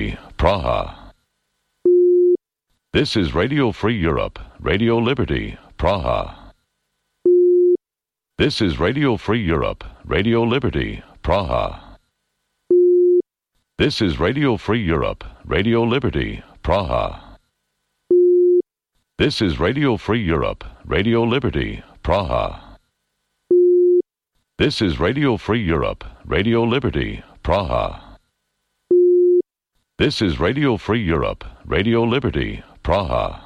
Liberty, Praha. This is Radio Free Europe, Radio Liberty, Praha. This is Radio Free Europe, Radio Liberty, Praha. This is Radio Free Europe, Radio Liberty, Praha. This is Radio Free Europe, Radio Liberty, Praha. This is Radio Free Europe, Radio Liberty, Praha. This is Radio Free Europe, Radio Liberty, Praha.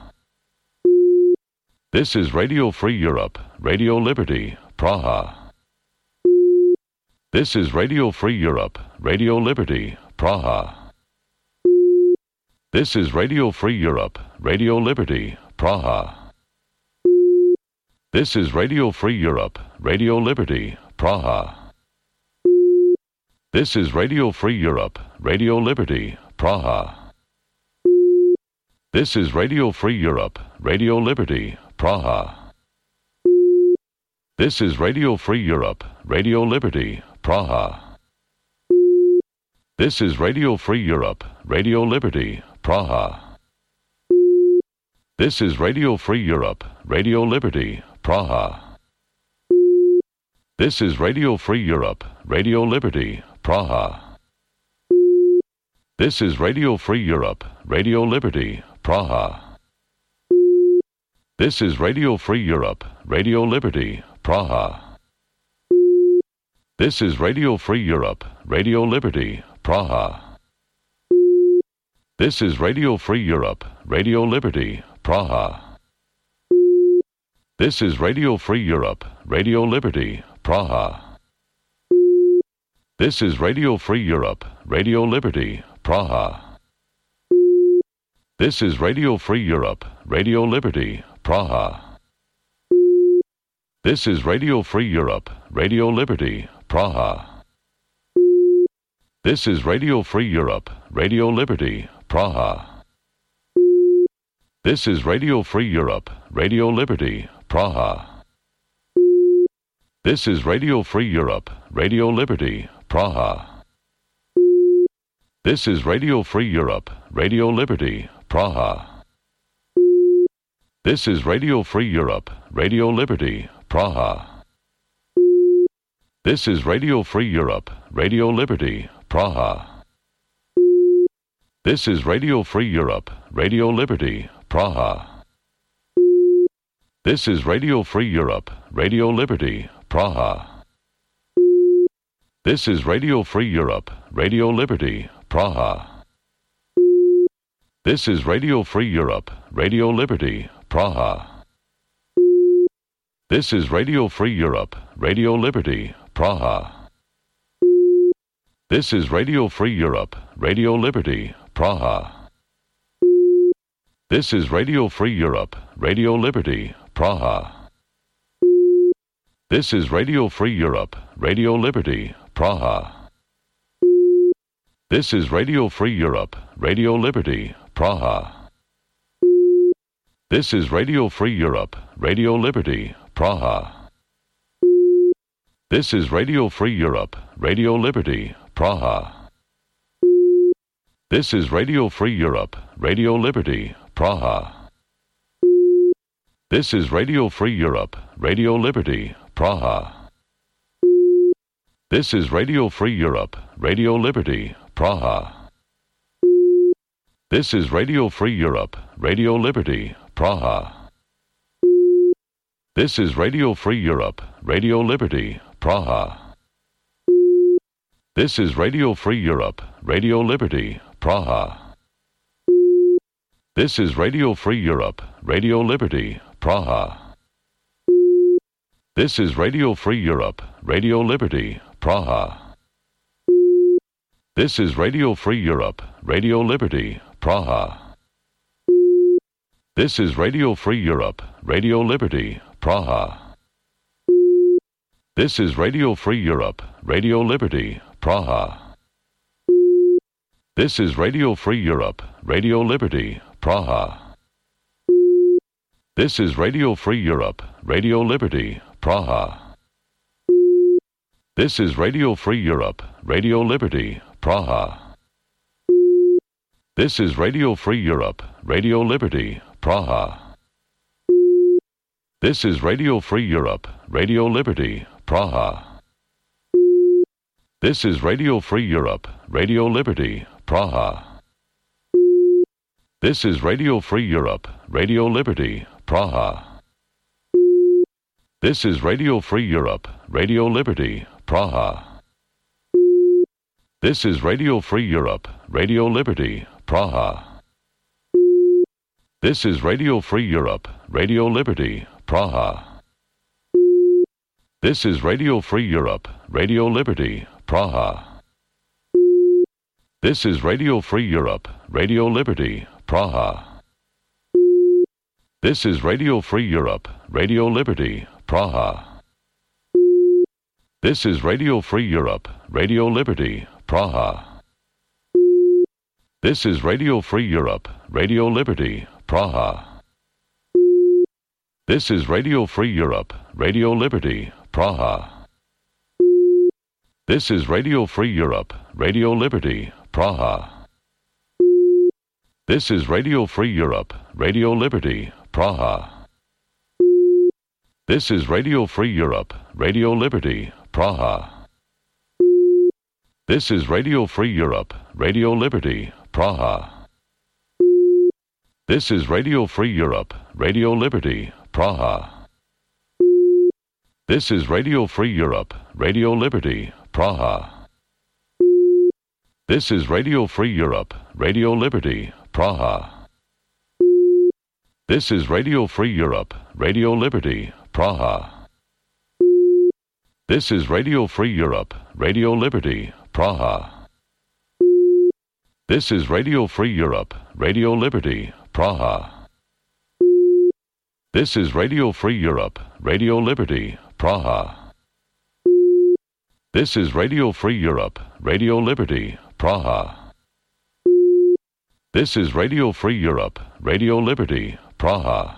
This is Radio Free Europe, Radio Liberty, Praha. This is Radio Free Europe, Radio Liberty, Praha. This is Radio Free Europe, Radio Liberty, Praha. This is Radio Free Europe, Radio Liberty, Praha. This is Radio Free Europe, Radio Liberty, Praha. This is Radio Free Europe, Radio Liberty, Praha. This is Radio Free Europe, Radio Liberty, Praha. This is Radio Free Europe, Radio Liberty, Praha. This is Radio Free Europe, Radio Liberty, Praha. This is Radio Free Europe, Radio Liberty, Praha. This is Radio Free Europe, Radio Liberty, Praha. This is Radio Free Europe, Radio Liberty, Praha. This is Radio Free Europe, Radio Liberty, Praha. This is Radio Free Europe, Radio Liberty, Praha. This is Radio Free Europe, Radio Liberty, Praha. This is Radio Free Europe, Radio Liberty, Praha. This is Radio Free Europe, Radio Liberty, Praha. This is Radio Free Europe, Radio Liberty, Praha. This is Radio Free Europe, Radio Liberty, Praha. This is Radio Free Europe, Radio Liberty, Praha. This is Radio Free Europe, Radio Liberty, Praha. This is Radio Free Europe, Radio Liberty, Praha. This is Radio Free Europe, Radio Liberty, Praha. This is Radio Free Europe, Radio Liberty, Praha. This is Radio Free Europe, Radio Liberty, Praha. This is Radio Free Europe, Radio Liberty, Praha. This is Radio Free Europe, Radio Liberty, Praha. This is Radio Free Europe, Radio Liberty, Praha. This is Radio Free Europe, Radio Liberty, Praha. This is Radio Free Europe, Radio Liberty, Praha. This is Radio Free Europe, Radio Liberty, Praha. This is Radio Free Europe, Radio Liberty, Praha. This is Radio Free Europe, Radio Liberty, Praha. This is Radio Free Europe, Radio Liberty, Praha. This is Radio Free Europe, Radio Liberty, Praha. This is Radio Free Europe, Radio Liberty, Praha. This is Radio Free Europe, Radio Liberty, Praha. This is Radio Free Europe, Radio Liberty, Praha. This is Radio Free Europe, Radio Liberty, Praha. This is Radio Free Europe, Radio Liberty, Praha. This is Radio Free Europe, Radio Liberty, Praha. This is Radio Free Europe, Radio Liberty, Praha. This is Radio Free Europe, Radio Liberty, Praha. This is Radio Free Europe, Radio Liberty, Praha. This is Radio Free Europe, Radio Liberty, Praha. This is Radio Free Europe, Radio Liberty, Praha. This is Radio Free Europe, Radio Liberty, Praha. This is Radio Free Europe, Radio Liberty, Praha. This is Radio Free Europe, Radio Liberty, Praha. This is Radio Free Europe, Radio Liberty, Praha. This is Radio Free Europe, Radio Liberty, Praha. This is Radio Free Europe, Radio Liberty, Praha. This is Radio Free Europe, Radio Liberty, Praha. This is Radio Free Europe, Radio Liberty, Praha. This is Radio Free Europe, Radio Liberty, Praha. This is Radio Free Europe, Radio Liberty, Praha. This is Radio Free Europe, Radio Liberty, Praha. This is Radio Free Europe, Radio Liberty, Praha. This is Radio Free Europe, Radio Liberty, Praha. This is Radio Free Europe, Radio Liberty, Praha. This is Radio Free Europe, Radio Liberty, Praha. This is Radio Free Europe, Radio Liberty, Praha. This is Radio Free Europe, Radio Liberty, Praha. This is Radio Free Europe, Radio Liberty, Praha. This is Radio Free Europe, Radio Liberty, Praha. This is Radio Free Europe, Radio Liberty, Praha. This is Radio Free Europe, Radio Liberty, Praha. This is Radio Free Europe, Radio Liberty, Praha. This is Radio Free Europe, Radio Liberty, Praha. This is Radio Free Europe, Radio Liberty, Praha. This is Radio Free Europe, Radio Liberty, Praha. This is Radio Free Europe, Radio Liberty, Praha. This is Radio Free Europe, Radio Liberty, Praha. This is Radio Free Europe, Radio Liberty, Praha. This is Radio Free Europe, Radio Liberty, Praha.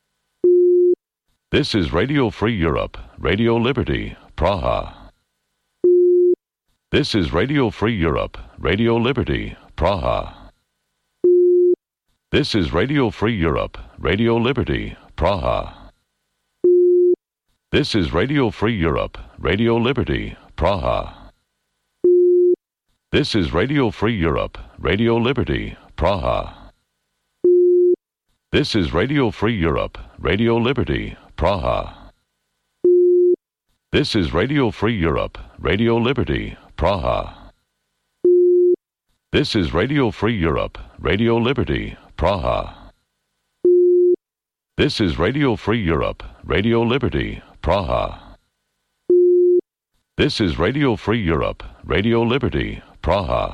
This is Radio Free Europe, Radio Liberty, Praha. This is Radio Free Europe, Radio Liberty, Praha. This is Radio Free Europe, Radio Liberty, Praha. This is Radio Free Europe, Radio Liberty, Praha. This is Radio Free Europe, Radio Liberty, Praha. This is Radio Free Europe, Radio Liberty, Praha. This is Radio Free Europe, Radio Liberty, Praha. This is Radio Free Europe, Radio Liberty, Praha. This is Radio Free Europe, Radio Liberty, Praha. This is Radio Free Europe, Radio Liberty, Praha.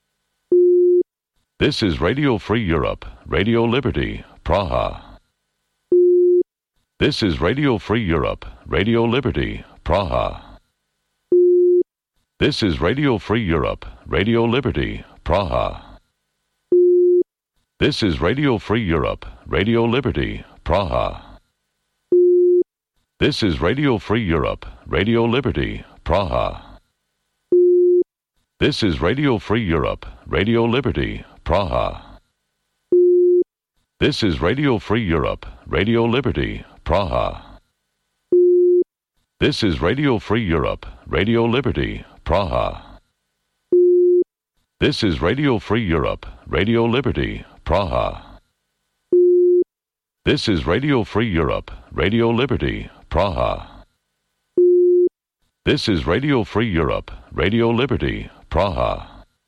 This is Radio Free Europe, Radio Liberty, Praha. This is Radio Free Europe, Radio Liberty, Praha. This is Radio Free Europe, Radio Liberty, Praha. This is Radio Free Europe, Radio Liberty, Praha. This is Radio Free Europe, Radio Liberty, Praha. This is Radio Free Europe, Radio Liberty, Praha. This is Radio Free Europe, Radio Liberty, Praha. This is Radio Free Europe, Radio Liberty, Praha. This is Radio Free Europe, Radio Liberty, Praha. This is Radio Free Europe, Radio Liberty, Praha. This is Radio Free Europe, Radio Liberty, Praha.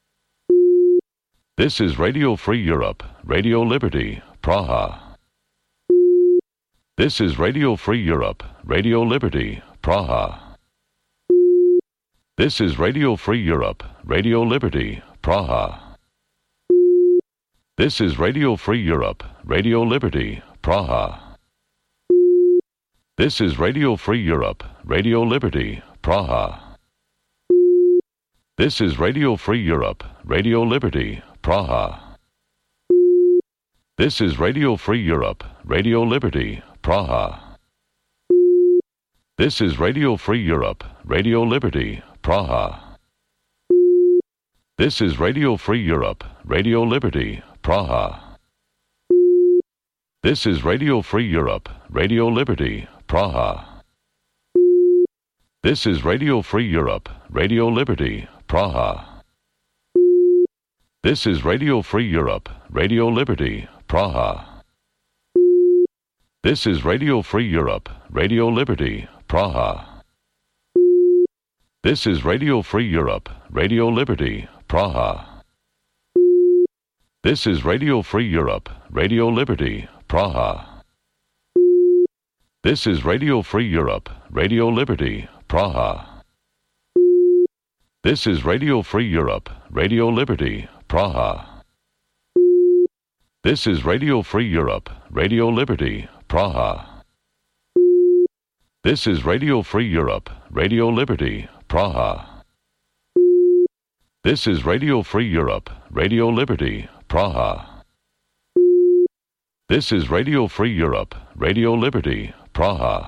This is Radio Free Europe, Radio Liberty, Praha. This is Radio Free Europe, Radio Liberty, Praha. This is Radio Free Europe, Radio Liberty, Praha. This is Radio Free Europe, Radio Liberty, Praha. This is Radio Free Europe, Radio Liberty, Praha. This is Radio Free Europe, Radio Liberty, Praha. This is Radio Free Europe, Radio Liberty, Praha. This is Radio Free Europe, Radio Liberty, Praha. This is Radio Free Europe, Radio Liberty, Praha. This is Radio Free Europe, Radio Liberty, Praha. This is Radio Free Europe, Radio Liberty, Praha. This is Radio Free Europe, Radio Liberty, Praha. This is Radio Free Europe, Radio Liberty, Praha. This is Radio Free Europe, Radio Liberty, Praha. This is Radio Free Europe, Radio Liberty, Praha. This is Radio Free Europe, Radio Liberty, Praha. This is Radio Free Europe, Radio Liberty, Praha. This is Radio Free Europe, Radio Liberty, Praha. This is Radio Free Europe, Radio Liberty, Praha. This is Radio Free Europe, Radio Liberty, Praha. This is Radio Free Europe, Radio Liberty, Praha.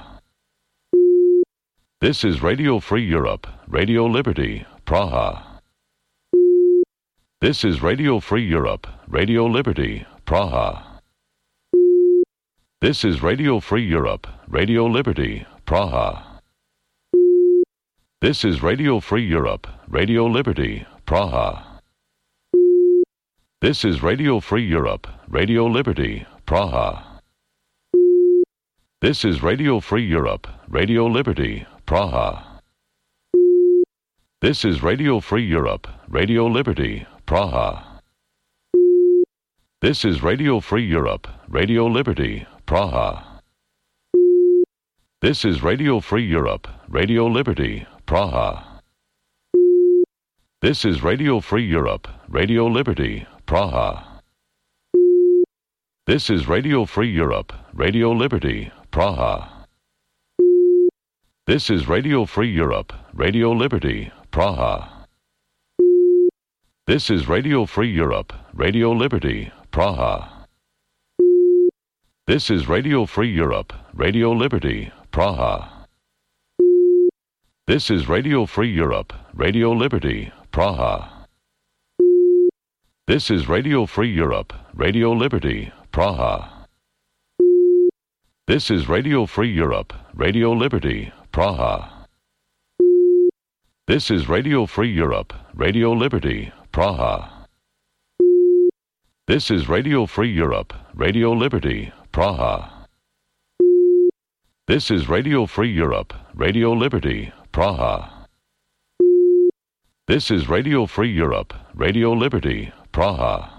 This is Radio Free Europe, Radio Liberty, Praha. This is Radio Free Europe, Radio Liberty, Praha. This is Radio Free Europe, Radio Liberty, Praha. This is Radio Free Europe, Radio Liberty, Praha. This is Radio Free Europe, Radio Liberty, Praha. This is Radio Free Europe, Radio Liberty, Praha. This is Radio Free Europe, Radio Liberty, Praha. This is Radio Free Europe, Radio Liberty, Praha. This is Radio Free Europe, Radio Liberty, Praha. This is Radio Free Europe, Radio Liberty, Praha. This is Radio Free Europe, Radio Liberty, Praha. This is Radio Free Europe, Radio Liberty, Praha. This is Radio Free Europe, Radio Liberty, Praha. This is Radio Free Europe, Radio Liberty, Praha. This is Radio Free Europe, Radio Liberty, Praha. This is Radio Free Europe, Radio Liberty, Praha. This is Radio Free Europe, Radio Liberty, Praha. This is Radio Free Europe, Radio Liberty, Praha. This is Radio Free Europe, Radio Liberty, Praha. This is Radio Free Europe, Radio Liberty, Praha. This is Radio Free Europe, Radio Liberty, Praha.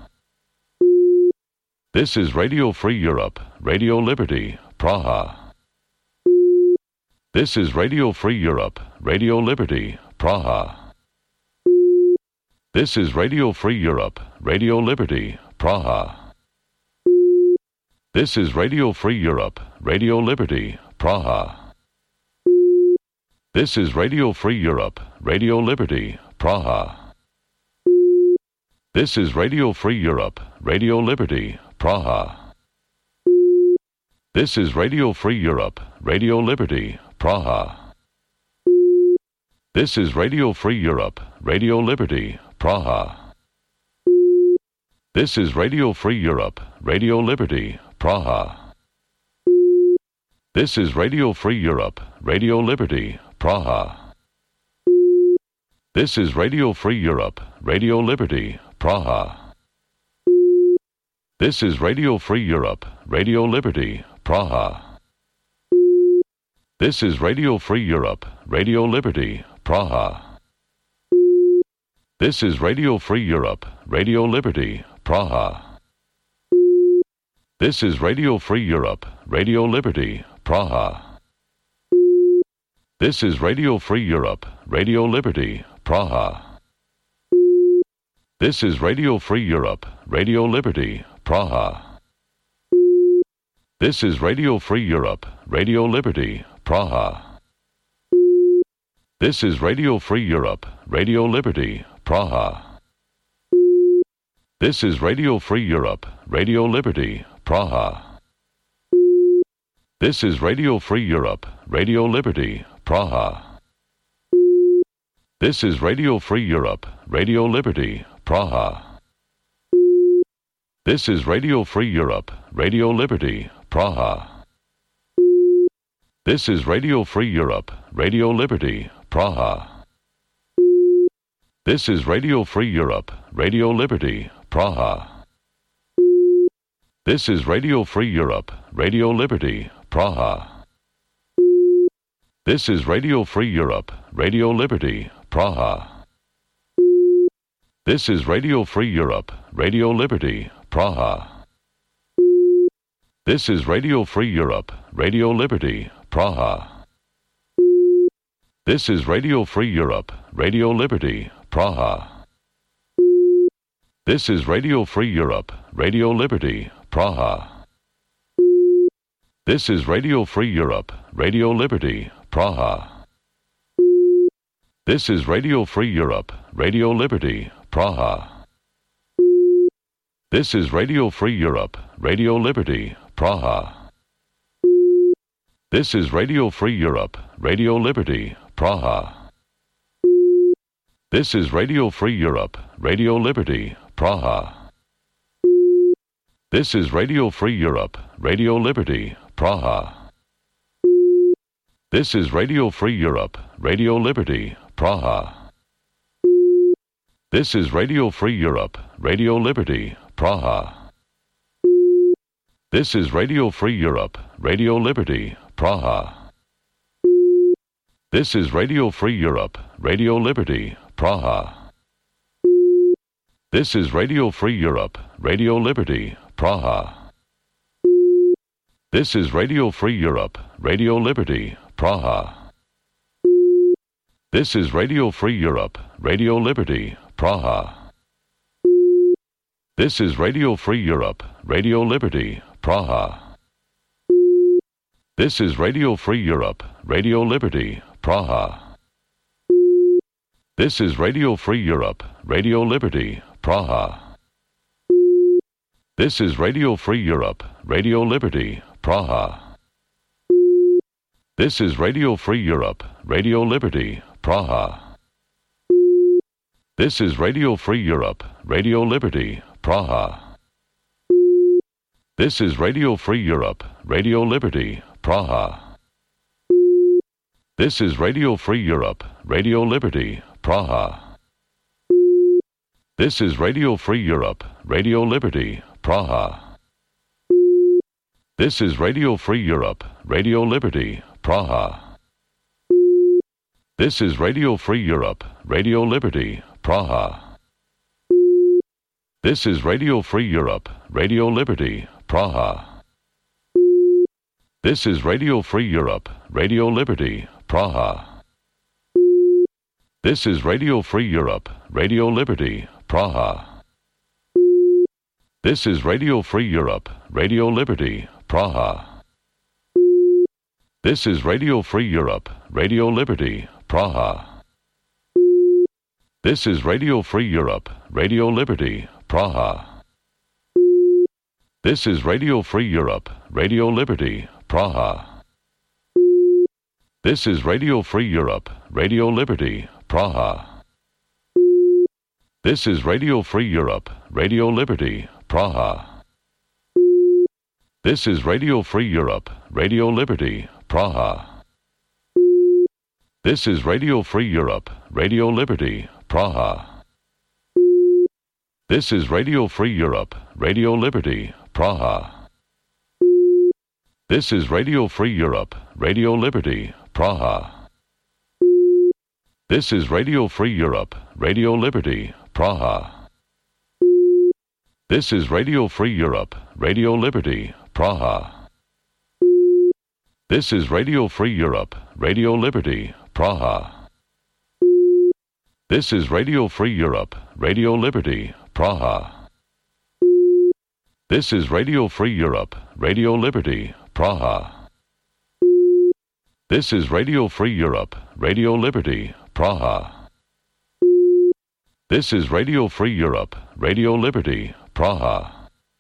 This is Radio Free Europe, Radio Liberty, Praha. This is Radio Free Europe, Radio Liberty, Praha. This is Radio Free Europe, Radio Liberty, Praha. This is Radio Free Europe, Radio Liberty, Praha. This is Radio Free Europe, Radio Liberty, Praha. This is Radio Free Europe, Radio Liberty, Praha. This is Radio Free Europe, Radio Liberty, Praha. This is Radio Free Europe, Radio Liberty, Praha. This is Radio Free Europe, Radio Liberty, Praha. This is Radio Free Europe, Radio Liberty, Praha. This is Radio Free Europe, Radio Liberty, Praha. This is Radio Free Europe, Radio Liberty, Praha. This is Radio Free Europe, Radio Liberty, Praha. This is Radio Free Europe, Radio Liberty, Praha. This is Radio Free Europe, Radio Liberty, Praha. This is Radio Free Europe, Radio Liberty, Praha. This is Radio Free Europe, Radio Liberty, Praha. This is Radio Free Europe, Radio Liberty, Praha. This is Radio Free Europe, Radio Liberty, Praha. This is Radio Free Europe, Radio Liberty, Praha. This is Radio Free Europe, Radio Liberty, Praha. This is Radio Free Europe, Radio Liberty, Praha. This is Radio Free Europe, Radio Liberty, Praha. This is Radio Free Europe, Radio Liberty, Praha. This is Radio Free Europe, Radio Liberty, Praha. This is Radio Free Europe, Radio Liberty, Praha. This is Radio Free Europe, Radio Liberty, Praha. This is Radio Free Europe, Radio Liberty, Praha. This is Radio Free Europe, Radio Liberty, Praha. This is Radio Free Europe, Radio Liberty, Praha. This is Radio Free Europe, Radio Liberty, Praha. This is Radio Free Europe, Radio Liberty, Praha. This is Radio Free Europe, Radio Liberty, Praha. This is Radio Free Europe, Radio Liberty, Praha. This is Radio Free Europe, Radio Liberty, Praha. This is Radio Free Europe, Radio Liberty, Praha. This is Radio Free Europe, Radio Liberty, Praha. This is Radio Free Europe, Radio Liberty, Praha. This is Radio Free Europe, Radio Liberty, Praha. This is Radio Free Europe, Radio Liberty, Praha. This is Radio Free Europe, Radio Liberty, Praha. This is Radio Free Europe, Radio Liberty, Praha. This is Radio Free Europe, Radio Liberty, Praha. This is Radio Free Europe, Radio Liberty, Praha. This is Radio Free Europe, Radio Liberty, Praha. This is Radio Free Europe, Radio Liberty, Praha. This is Radio Free Europe, Radio Liberty, Praha. This is Radio Free Europe, Radio Liberty, Praha. This is Radio Free Europe, Radio Liberty, Praha. This is Radio Free Europe, Radio Liberty, Praha. This is Radio Free Europe, Radio Liberty, Praha. This is Radio Free Europe, Radio Liberty, Praha. This is Radio Free Europe, Radio Liberty, Praha. This is Radio Free Europe, Radio Liberty, Praha. This is Radio Free Europe, Radio Liberty, Praha. This is Radio Free Europe, Radio Liberty, Praha. This is Radio Free Europe, Radio Liberty, Praha. This is Radio Free Europe, Radio Liberty, Praha. This is Radio Free Europe, Radio Liberty, Praha. This is Radio Free Europe, Radio Liberty, Praha. This is Radio Free Europe, Radio Liberty, Praha. This is Radio Free Europe, Radio Liberty, Praha. This is Radio Free Europe, Radio Liberty, Praha. This is Radio Free Europe, Radio Liberty, Praha. This is Radio Free Europe, Radio Liberty, Praha. This is Radio Free Europe, Radio Liberty, Praha. This is Radio Free Europe, Radio Liberty, Praha. This is Radio Free Europe, Radio Liberty, Praha. This is Radio Free Europe, Radio Liberty, Praha. This is Radio Free Europe, Radio Liberty, Praha. This is Radio Free Europe, Radio Liberty, Praha. This is Radio Free Europe, Radio Liberty, Praha. This is Radio Free Europe, Radio Liberty, Praha. This is Radio Free Europe, Radio Liberty, Praha. This is Radio Free Europe, Radio Liberty, Praha.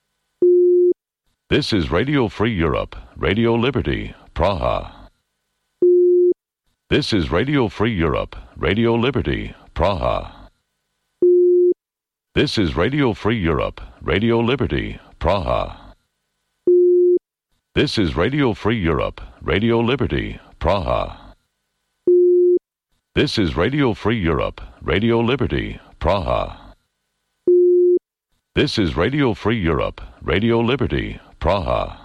This is Radio Free Europe, Radio Liberty, Praha. This is Radio Free Europe, Radio Liberty, Praha. This is Radio Free Europe, Radio Liberty, Praha. This is Radio Free Europe, Radio Liberty, Praha. This is Radio Free Europe, Radio Liberty, Praha. This is Radio Free Europe, Radio Liberty, Praha.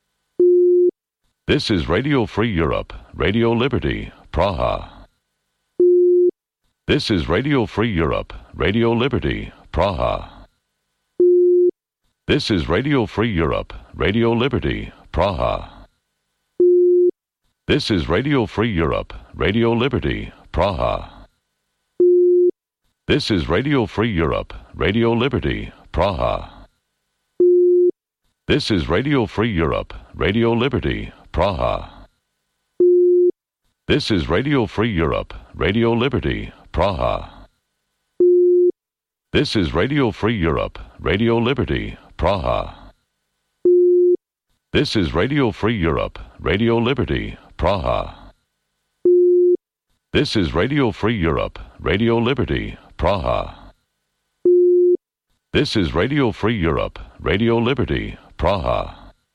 This is Radio Free Europe, Radio Liberty, Praha. This is Radio Free Europe, Radio Liberty, Praha. This is Radio Free Europe, Radio Liberty, Praha. This is Radio Free Europe, Radio Liberty, Praha. This is Radio Free Europe, Radio Liberty, Praha. This is Radio Free Europe, Radio Liberty, Praha. This is Radio Free Europe, Radio Liberty, Praha. This is Radio Free Europe, Radio Liberty, Praha. This is Radio Free Europe, Radio Liberty, Praha. This is Radio Free Europe, Radio Liberty, Praha. This is Radio Free Europe, Radio Liberty, Praha.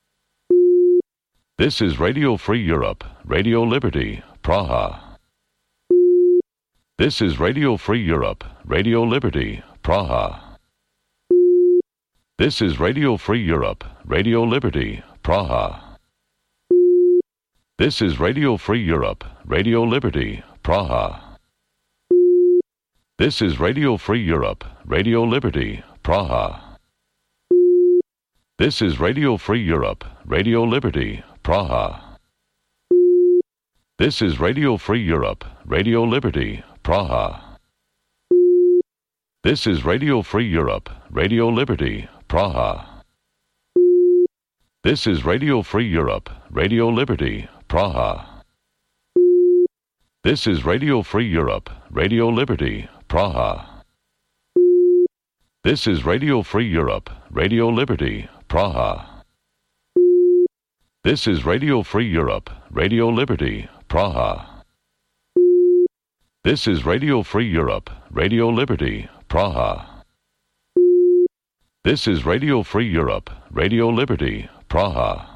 This is Radio Free Europe, Radio Liberty, Praha. This is Radio Free Europe, Radio Liberty, Praha. This is Radio Free Europe, Radio Liberty, Praha. This is Radio Free Europe, Radio Liberty, Praha. This is Radio Free Europe, Radio Liberty, Praha. This is Radio Free Europe, Radio Liberty, Praha. This is Radio Free Europe, Radio Liberty, Praha. This is Radio Free Europe, Radio Liberty, Praha. This is Radio Free Europe, Radio Liberty, Praha. This is Radio Free Europe, Radio Liberty, Praha. This is Radio Free Europe, Radio Liberty, Praha. This is Radio Free Europe, Radio Liberty, Praha. This is Radio Free Europe, Radio Liberty, Praha. This is Radio Free Europe, Radio Liberty, Praha.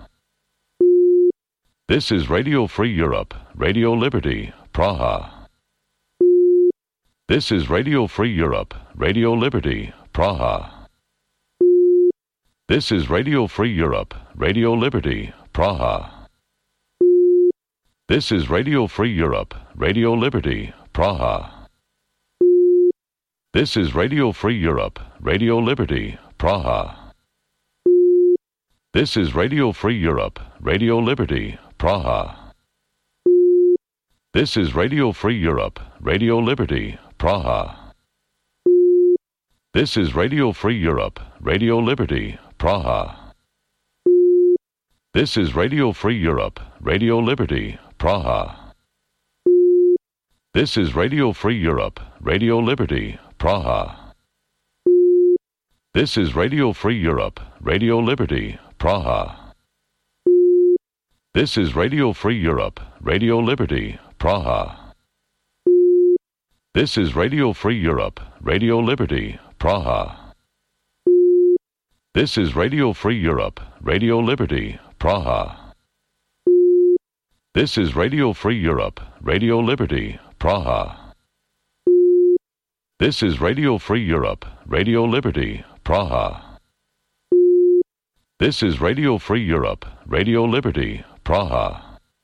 This is Radio Free Europe, Radio Liberty, Praha. This is Radio Free Europe, Radio Liberty, Praha. This is Radio Free Europe, Radio Liberty, Praha. This is Radio Free Europe, Radio Liberty, Praha. This is Radio Free Europe, Radio Liberty, Praha. This is Radio Free Europe, Radio Liberty, Praha. This is Radio Free Europe, Radio Liberty, Praha. This is Radio Free Europe, Radio Liberty, Praha. This is Radio Free Europe, Radio Liberty, Praha. This is Radio Free Europe, Radio Liberty, Praha. This is Radio Free Europe, Radio Liberty, Praha. This is Radio Free Europe, Radio Liberty, Praha. This is Radio Free Europe, Radio Liberty, Praha. This is Radio Free Europe, Radio Liberty, Praha. This is Radio Free Europe, Radio Liberty, Praha. This is Radio Free Europe, Radio Liberty, Praha. This is Radio Free Europe, Radio Liberty, Praha.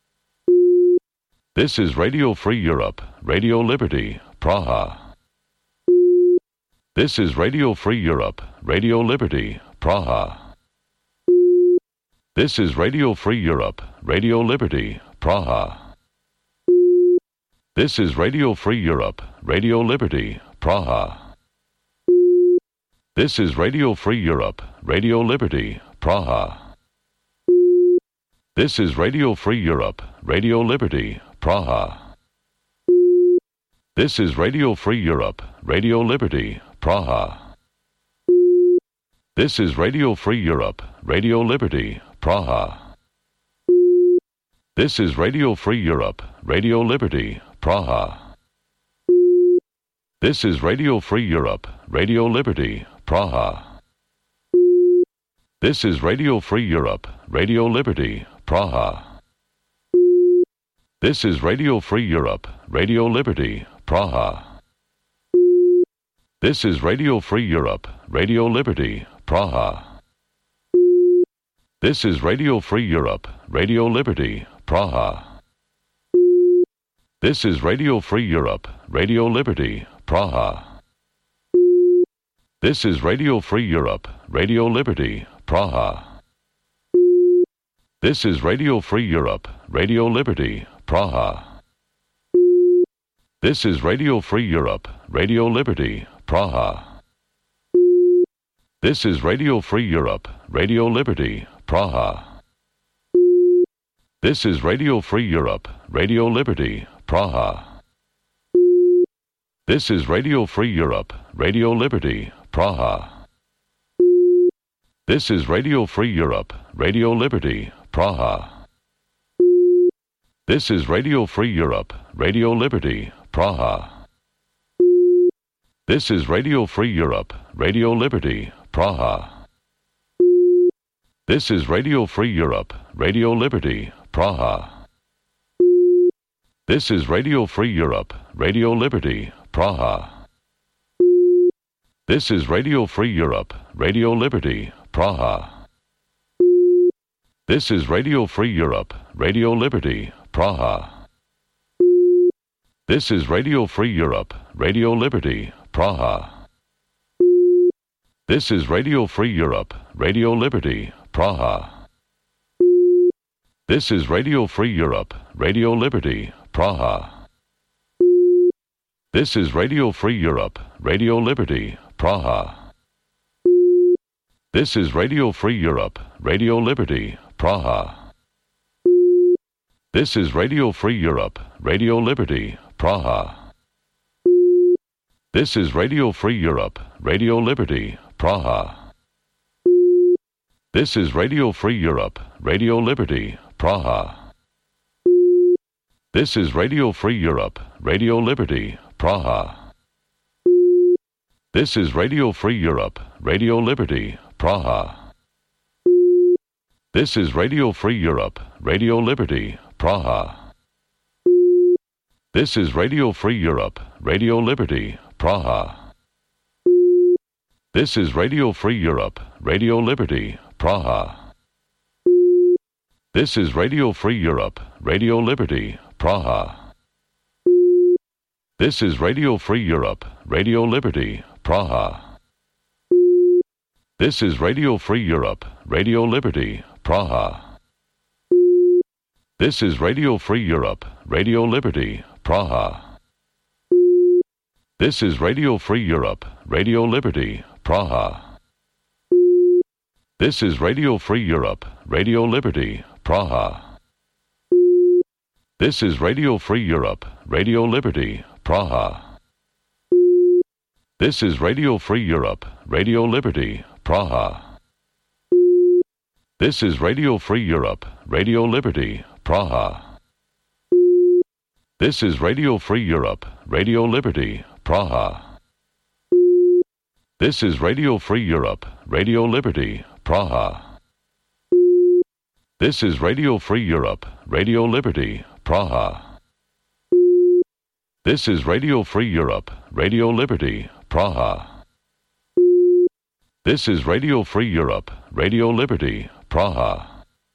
This is Radio Free Europe, Radio Liberty, Praha. This is Radio Free Europe, Radio Liberty, Praha. This is Radio Free Europe, Radio Liberty, Praha. This is Radio Free Europe, Radio Liberty, Praha. This is Radio Free Europe, Radio Liberty, Praha. This is Radio Free Europe, Radio Liberty, Praha. This is Radio Free Europe, Radio Liberty, Praha. This is Radio Free Europe, Radio Liberty, Praha. This is Radio Free Europe, Radio Liberty, Praha. This is Radio Free Europe, Radio Liberty, Praha. This is Radio Free Europe, Radio Liberty, Praha. This is Radio Free Europe, Radio Liberty, Praha. This is Radio Free Europe, Radio Liberty, Praha. This is Radio Free Europe, Radio Liberty, Praha. This is Radio Free Europe, Radio Liberty, Praha. This is Radio Free Europe, Radio Liberty, Praha. This is Radio Free Europe, Radio Liberty, Praha. This is Radio Free Europe, Radio Liberty, Praha. This is Radio Free Europe, Radio Liberty, Praha. This is Radio Free Europe, Radio Liberty, Praha. This is Radio Free Europe, Radio Liberty, Praha. This is Radio Free Europe, Radio Liberty, Praha. This is Radio Free Europe, Radio Liberty, Praha. This is Radio Free Europe, Radio Liberty, Praha. This is Radio Free Europe, Radio Liberty, Praha. This is Radio Free Europe, Radio Liberty, Praha. This is Radio Free Europe, Radio Liberty, Praha. This is Radio Free Europe, Radio Liberty, Praha. This is Radio Free Europe, Radio Liberty, Praha. This is Radio Free Europe, Radio Liberty, Praha. This is Radio Free Europe, Radio Liberty, Praha. This is Radio Free Europe, Radio Liberty, Praha. This is Radio Free Europe, Radio Liberty, Praha. This is Radio Free Europe, Radio Liberty, Praha. This is Radio Free Europe, Radio Liberty, Praha. This is Radio Free Europe, Radio Liberty, Praha. This is Radio Free Europe, Radio Liberty, Praha. This is Radio Free Europe, Radio Liberty, Praha. This is Radio Free Europe, Radio Liberty, Praha. This is Radio Free Europe, Radio Liberty, Praha. This is Radio Free Europe, Radio Liberty, Praha. This is Radio Free Europe, Radio Liberty, Praha. This is Radio Free Europe, Radio Liberty, Praha. This is Radio Free Europe, Radio Liberty, Praha. This is Radio Free Europe, Radio Liberty, Praha. This is Radio Free Europe, Radio Liberty, Praha. This is Radio Free Europe, Radio Liberty, Praha. This is Radio Free Europe, Radio Liberty, Praha. This is Radio Free Europe, Radio Liberty, Praha. This is Radio Free Europe, Radio Liberty, Praha. This is Radio Free Europe, Radio Liberty, Praha. This is Radio Free Europe, Radio Liberty, Praha. This is Radio Free Europe, Radio Liberty, Praha. This is Radio Free Europe, Radio Liberty, Praha. This is Radio Free Europe, Radio Liberty, Praha.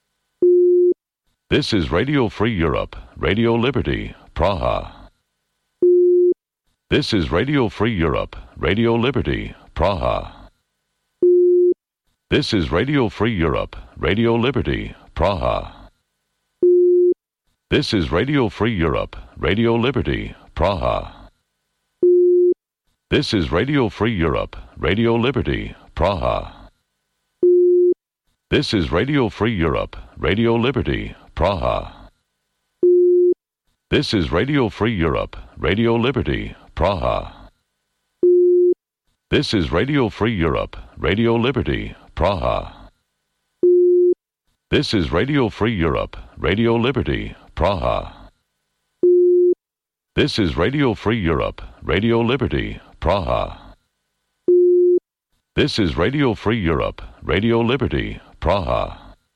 This is Radio Free Europe, Radio Liberty, Praha. This is Radio Free Europe, Radio Liberty, Praha. This is Radio Free Europe, Radio Liberty, Praha. This is Radio Free Europe, Radio Liberty, Praha. This is Radio Free Europe, Radio Liberty, Praha. This is Radio Free Europe, Radio Liberty, Praha. This is Radio Free Europe, Radio Liberty, Praha. This is Radio Free Europe, Radio Liberty, Praha. This is Radio Free Europe, Radio Liberty, Praha. This is Radio Free Europe, Radio Liberty, Praha. This is Radio Free Europe, Radio Liberty, Praha.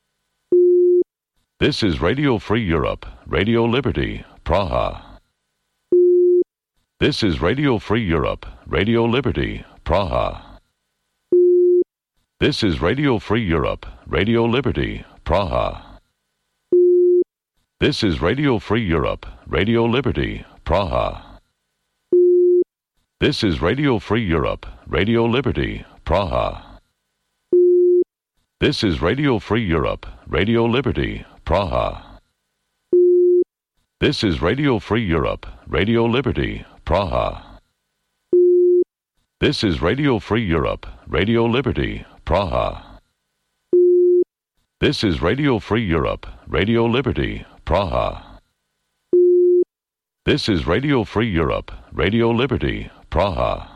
This is Radio Free Europe, Radio Liberty, Praha. This is Radio Free Europe, Radio Liberty, Praha. This is Radio Free Europe, Radio Liberty, Praha. This is Radio Free Europe, Radio Liberty, Praha. This is Radio Free Europe, Radio Liberty, Praha. This is Radio Free Europe, Radio Liberty, Praha. This is Radio Free Europe, Radio Liberty, Praha. This is Radio Free Europe, Radio Liberty, Praha. This is Radio Free Europe, Radio Liberty, Praha. This is Radio Free Europe, Radio Liberty, Praha.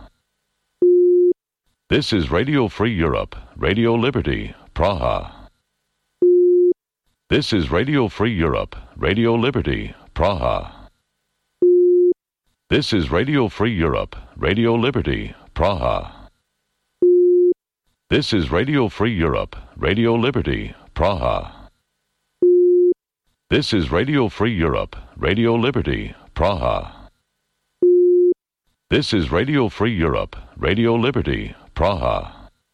This is Radio Free Europe, Radio Liberty, Praha. This is Radio Free Europe, Radio Liberty, Praha. This is Radio Free Europe, Radio Liberty, Praha. This is Radio Free Europe, Radio Liberty, Praha. This is Radio Free Europe, Radio Liberty, Praha. This is Radio Free Europe, Radio Liberty, Praha.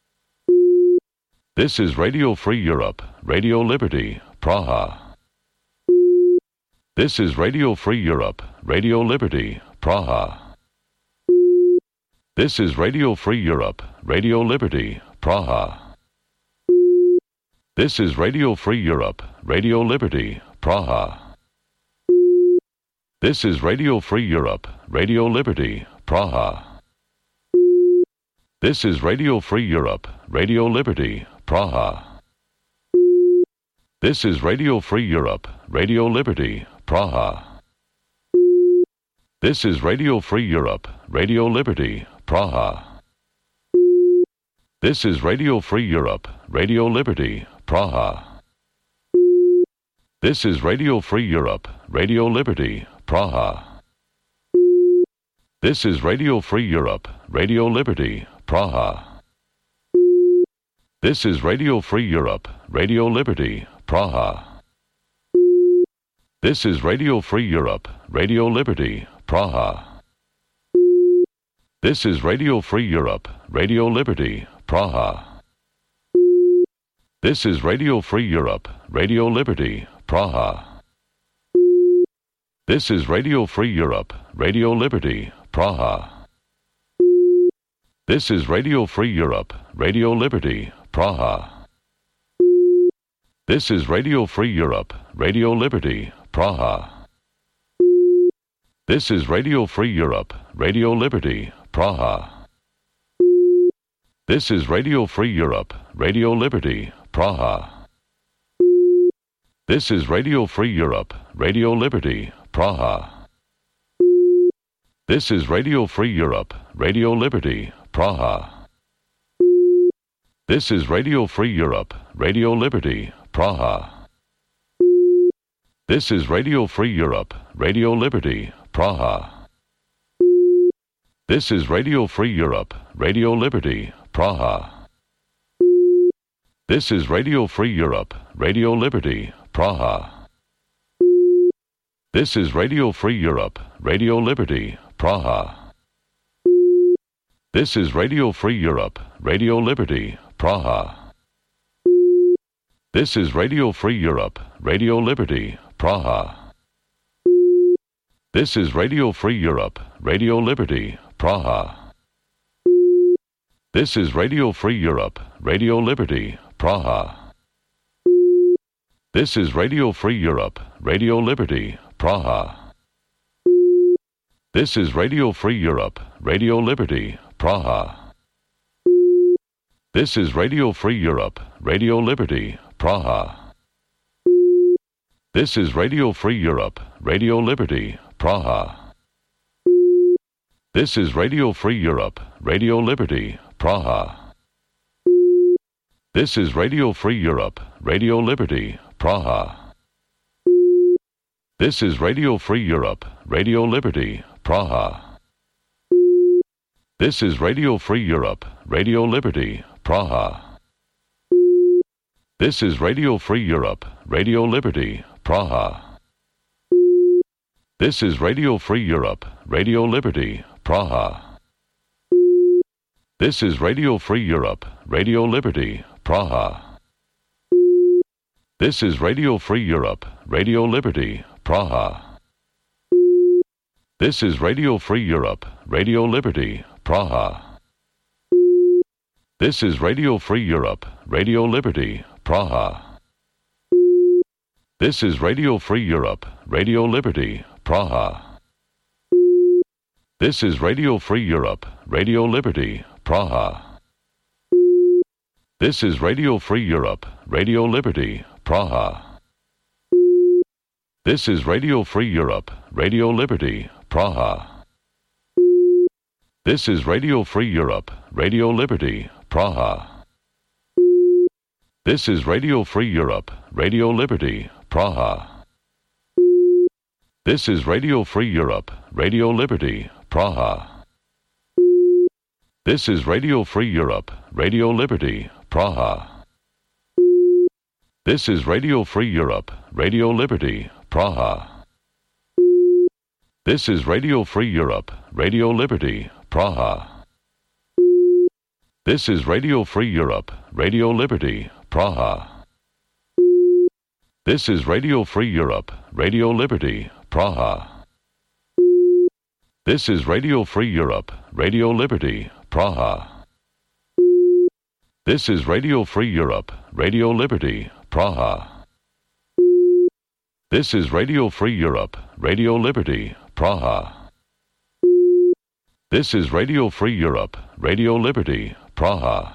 This is Radio Free Europe, Radio Liberty, Praha. This is Radio Free Europe, Radio Liberty, Praha. This is Radio Free Europe, Radio Liberty, Praha. This is Radio Free Europe, Radio Liberty, Praha. This is Radio Free Europe, Radio Liberty, Praha. This is Radio Free Europe, Radio Liberty, Praha. This is Radio Free Europe, Radio Liberty, Praha. This is Radio Free Europe, Radio Liberty, Praha. This is Radio Free Europe, Radio Liberty, Praha. This is Radio Free Europe, Radio Liberty, Praha. This is Radio Free Europe, Radio Liberty, Praha. This is Radio Free Europe, Radio Liberty, Praha. This is Radio Free Europe, Radio Liberty, Praha. This is Radio Free Europe, Radio Liberty, Praha. This is Radio Free Europe, Radio Liberty, Praha. This is Radio Free Europe, Radio Liberty, Praha. This is Radio Free Europe, Radio Liberty, Praha. This is Radio Free Europe, Radio Liberty, Praha. This is Radio Free Europe, Radio Liberty, Praha. This is Radio Free Europe, Radio Liberty, Praha. This is Radio Free Europe, Radio Liberty, Praha. This is Radio Free Europe, Radio Liberty, Praha. This is Radio Free Europe, Radio Liberty, Praha. This is Radio Free Europe, Radio Liberty, Praha. This is Radio Free Europe, Radio Liberty, Praha. This is Radio Free Europe, Radio Liberty, Praha. This is Radio Free Europe, Radio Liberty, Praha. This is Radio Free Europe, Radio Liberty, Praha. This is Radio Free Europe, Radio Liberty, Praha. This is Radio Free Europe, Radio Liberty, Praha. This is Radio Free Europe, Radio Liberty, Praha. This is Radio Free Europe, Radio Liberty, Praha. This is Radio Free Europe, Radio Liberty, Praha. This is Radio Free Europe, Radio Liberty, Praha. This is Radio Free Europe, Radio Liberty, Praha. This is Radio Free Europe, Radio Liberty, Praha. This is Radio Free Europe, Radio Liberty, Praha. This is Radio Free Europe, Radio Liberty, Praha. This is Radio Free Europe, Radio Liberty, Praha. This is Radio Free Europe, Radio Liberty, Praha. This is Radio Free Europe, Radio Liberty, Praha. This is Radio Free Europe, Radio Liberty, Praha. This is Radio Free Europe, Radio Liberty, Praha. This is Radio Free Europe, Radio Liberty, Praha. This is Radio Free Europe, Radio Liberty, Praha. This is Radio Free Europe, Radio Liberty, Praha. This is Radio Free Europe, Radio Liberty, Praha. This is Radio Free Europe, Radio Liberty, Praha. This is Radio Free Europe, Radio Liberty, Praha. This is Radio Free Europe, Radio Liberty, Praha. This is Radio Free Europe, Radio Liberty, Praha. This is Radio Free Europe, Radio Liberty, Praha. This is Radio Free Europe, Radio Liberty, Praha. This is Radio Free Europe, Radio Liberty, Praha. This is Radio Free Europe, Radio Liberty, Praha. This is Radio Free Europe, Radio Liberty, Praha. This is Radio Free Europe, Radio Liberty, Praha. This is Radio Free Europe, Radio Liberty, Praha. This is Radio Free Europe, Radio Liberty, Praha. This is Radio Free Europe, Radio Liberty, Praha. This is Radio Free Europe, Radio Liberty, Praha.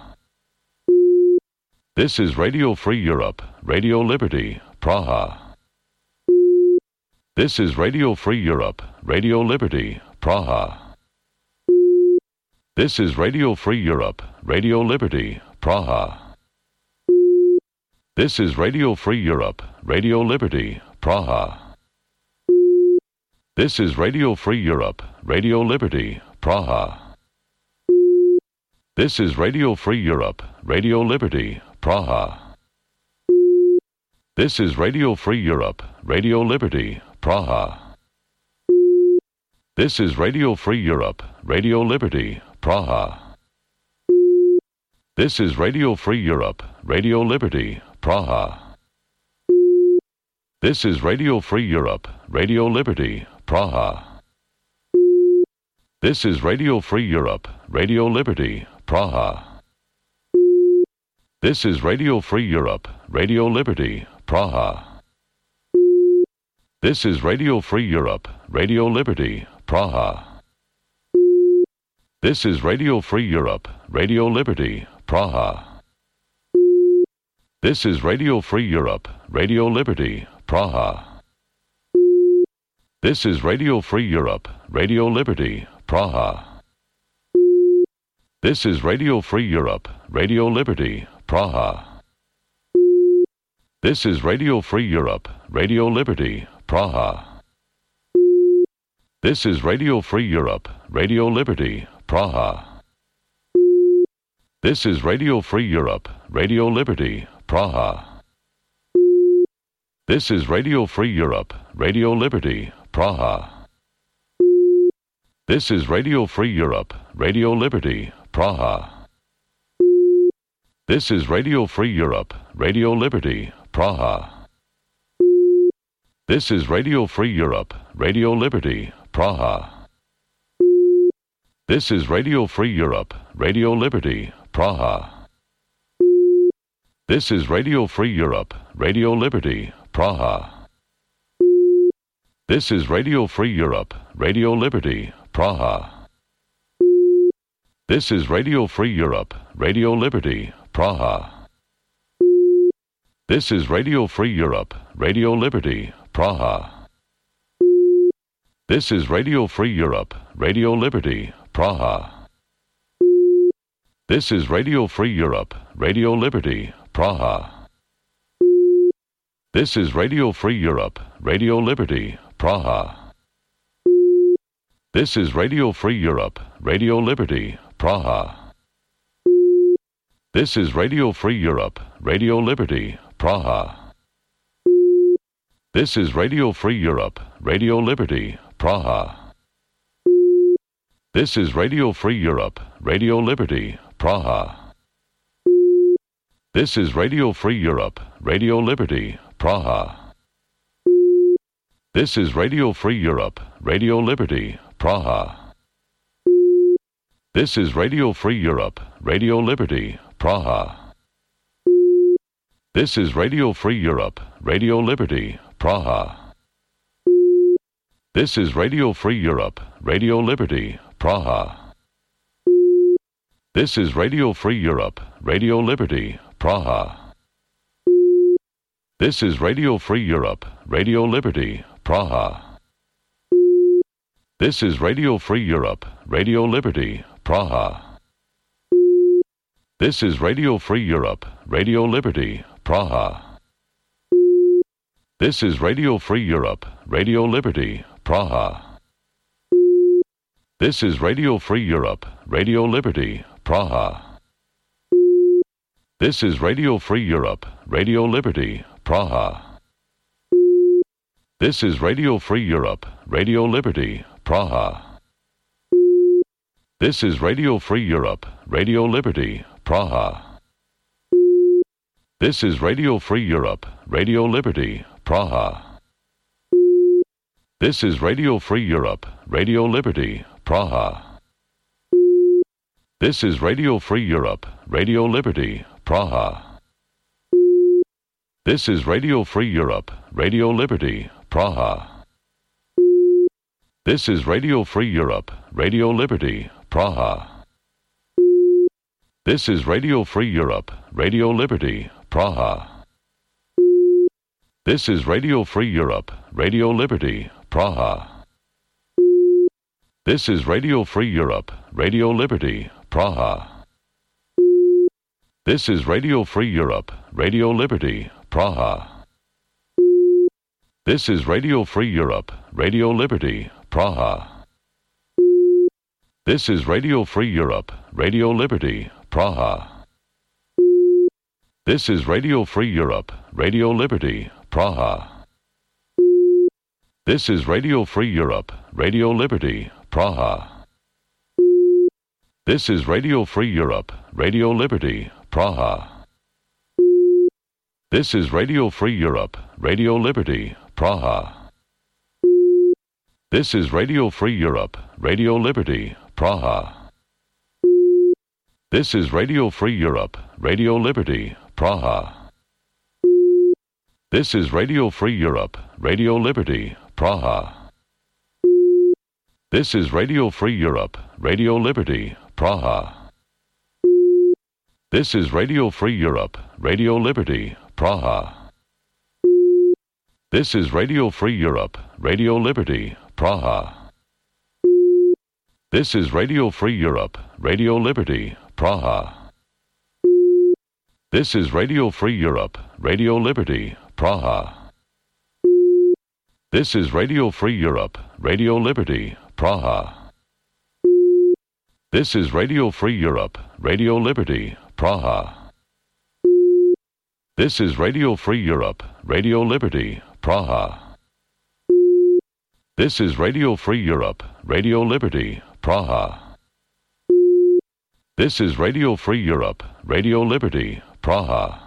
This is Radio Free Europe, Radio Liberty, Praha. This is Radio Free Europe, Radio Liberty, Praha. This is Radio Free Europe, Radio Liberty, Praha. This is Radio Free Europe, Radio Liberty, Praha. This is Radio Free Europe, Radio Liberty, Praha. This is Radio Free Europe, Radio Liberty, Praha. This is Radio Free Europe, Radio Liberty, Praha. This is Radio Free Europe, Radio Liberty, Praha. This is Radio Free Europe, Radio Liberty, Praha. This is Radio Free Europe, Radio Liberty, Praha. This is Radio Free Europe, Radio Liberty, Praha. This is Radio Free Europe, Radio Liberty, Praha. This is Radio Free Europe, Radio Liberty, Praha. This is Radio Free Europe, Radio Liberty, Praha. This is Radio Free Europe, Radio Liberty, Praha. This is Radio Free Europe, Radio Liberty, Praha. This is Radio Free Europe, Radio Liberty, Praha. This is Radio Free Europe, Radio Liberty, Praha. This is Radio Free Europe, Radio Liberty, Praha. This is Radio Free Europe, Radio Liberty, Praha. This is Radio Free Europe, Radio Liberty, Praha. This is Radio Free Europe, Radio Liberty, Praha. This is Radio Free Europe, Radio Liberty, Praha. This is Radio Free Europe, Radio Liberty, Praha. This is Radio Free Europe, Radio Liberty, Praha. This is Radio Free Europe, Radio Liberty, Praha. This is Radio Free Europe, Radio Liberty, Praha. This is Radio Free Europe, Radio Liberty, Praha. This is Radio Free Europe, Radio Liberty, Praha. This is Radio Free Europe, Radio Liberty, Praha. This is Radio Free Europe, Radio Liberty, Praha. This is Radio Free Europe, Radio Liberty, Praha. This is Radio Free Europe, Radio Liberty, Praha. This is Radio Free Europe, Radio Liberty, Praha. This is Radio Free Europe, Radio Liberty, Praha. This is Radio Free Europe, Radio Liberty, Praha. This is Radio Free Europe, Radio Liberty, Praha. This is Radio Free Europe, Radio Liberty, Praha. This is Radio Free Europe, Radio Liberty, Praha. This is Radio Free Europe, Radio Liberty, Praha. This is Radio Free Europe, Radio Liberty, Praha. This is Radio Free Europe, Radio Liberty, Praha. This is Radio Free Europe, Radio Liberty, Praha. This is Radio Free Europe, Radio Liberty, Praha. This is Radio Free Europe, Radio Liberty, Praha. This is Radio Free Europe, Radio Liberty, Praha. This is Radio Free Europe, Radio Liberty, Praha. This is Radio Free Europe, Radio Liberty, Praha. This is Radio Free Europe, Radio Liberty, Praha. This is Radio Free Europe, Radio Liberty, Praha. This is Radio Free Europe, Radio Liberty, Praha. This is Radio Free Europe, Radio Liberty, Praha. This is Radio Free Europe, Radio Liberty, Praha. This is Radio Free Europe, Radio Liberty, Praha. This is Radio Free Europe, Radio Liberty, Praha. This is Radio Free Europe, Radio Liberty, Praha. This is Radio Free Europe, Radio Liberty, Praha. This is Radio Free Europe, Radio Liberty, Praha. This is Radio Free Europe, Radio Liberty, Praha. This is Radio Free Europe, Radio Liberty, Praha. This is Radio Free Europe, Radio Liberty, Praha. This is Radio Free Europe, Radio Liberty, Praha. This is Radio Free Europe, Radio Liberty, Praha. This is Radio Free Europe, Radio Liberty, Praha. This is Radio Free Europe, Radio Liberty, Praha. This is Radio Free Europe, Radio Liberty, Praha. This is Radio Free Europe, Radio Liberty, Praha. This is Radio Free Europe, Radio Liberty, Praha. This is Radio Free Europe, Radio Liberty, Praha. This is Radio Free Europe, Radio Liberty, Praha. This is Radio Free Europe, Radio Liberty, Praha. This is Radio Free Europe, Radio Liberty, Praha. This is Radio Free Europe, Radio Liberty, Praha. This is Radio Free Europe, Radio Liberty, Praha. This is Radio Free Europe, Radio Liberty, Praha. This is Radio Free Europe, Radio Liberty, Praha. This is Radio Free Europe, Radio Liberty, Praha. This is Radio Free Europe, Radio Liberty, Praha.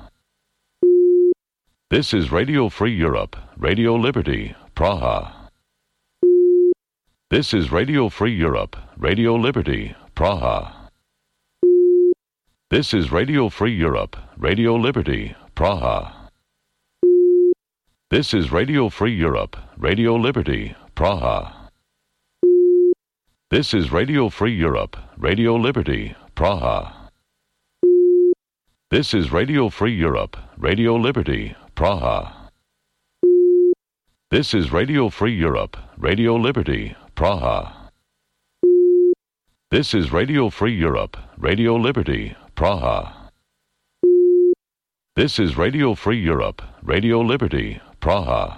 This is Radio Free Europe, Radio Liberty, Praha. This is Radio Free Europe, Radio Liberty, Praha. This is Radio Free Europe, Radio Liberty, Praha. This is Radio Free Europe, Radio Liberty, Praha. This is Radio Free Europe, Radio Liberty, Praha. This is Radio Free Europe, Radio Liberty, Praha. This is Radio Free Europe, Radio Liberty, Praha. This is Radio Free Europe, Radio Liberty, Praha. This is Radio Free Europe, Radio Liberty, Praha.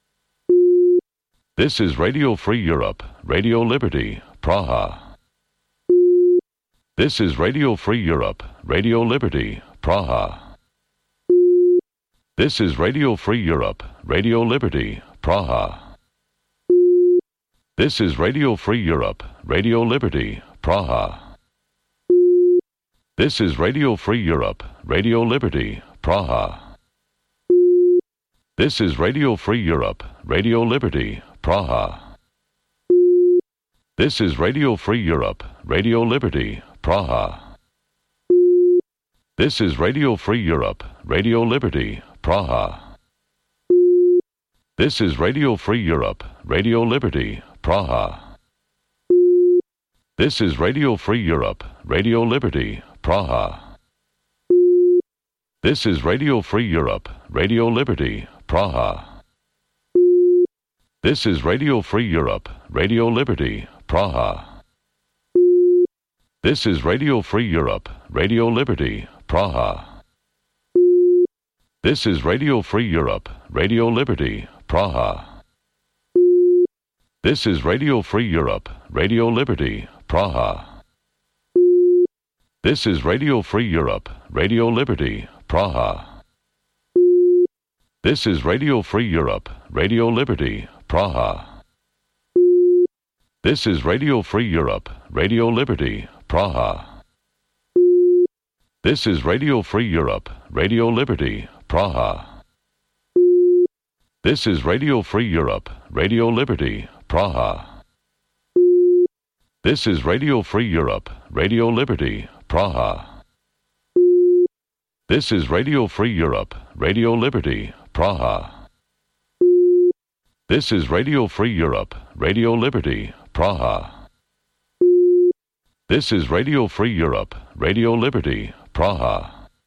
This is Radio Free Europe, Radio Liberty, Praha. This is Radio Free Europe, Radio Liberty, Praha. This is Radio Free Europe, Radio Liberty, Praha. This is Radio Free Europe, Radio Liberty, Praha. This is Radio Free Europe, Radio Liberty, Praha. This is Radio Free Europe, Radio Liberty, Praha. This is Radio Free Europe, Radio Liberty, Praha. This is Radio Free Europe, Radio Liberty, Praha. This is Radio Free Europe, Radio Liberty, Praha. This is Radio Free Europe, Radio Liberty, Praha. This is Radio Free Europe, Radio Liberty, Praha. This is Radio Free Europe, Radio Liberty, Praha. This is Radio Free Europe, Radio Liberty, Praha. This is Radio Free Europe, Radio Liberty, Praha. This is Radio Free Europe, Radio Liberty, Praha. This is Radio Free Europe, Radio Liberty, Praha. This is Radio Free Europe, Radio Liberty, Praha. This is Radio Free Europe, Radio Liberty, Praha. This is Radio Free Europe, Radio Liberty, Praha. This is Radio Free Europe, Radio Liberty, Praha. This is Radio Free Europe, Radio Liberty, Praha. This is Radio Free Europe, Radio Liberty, Praha. This is Radio Free Europe, Radio Liberty, Praha. This is Radio Free Europe, Radio Liberty, Praha.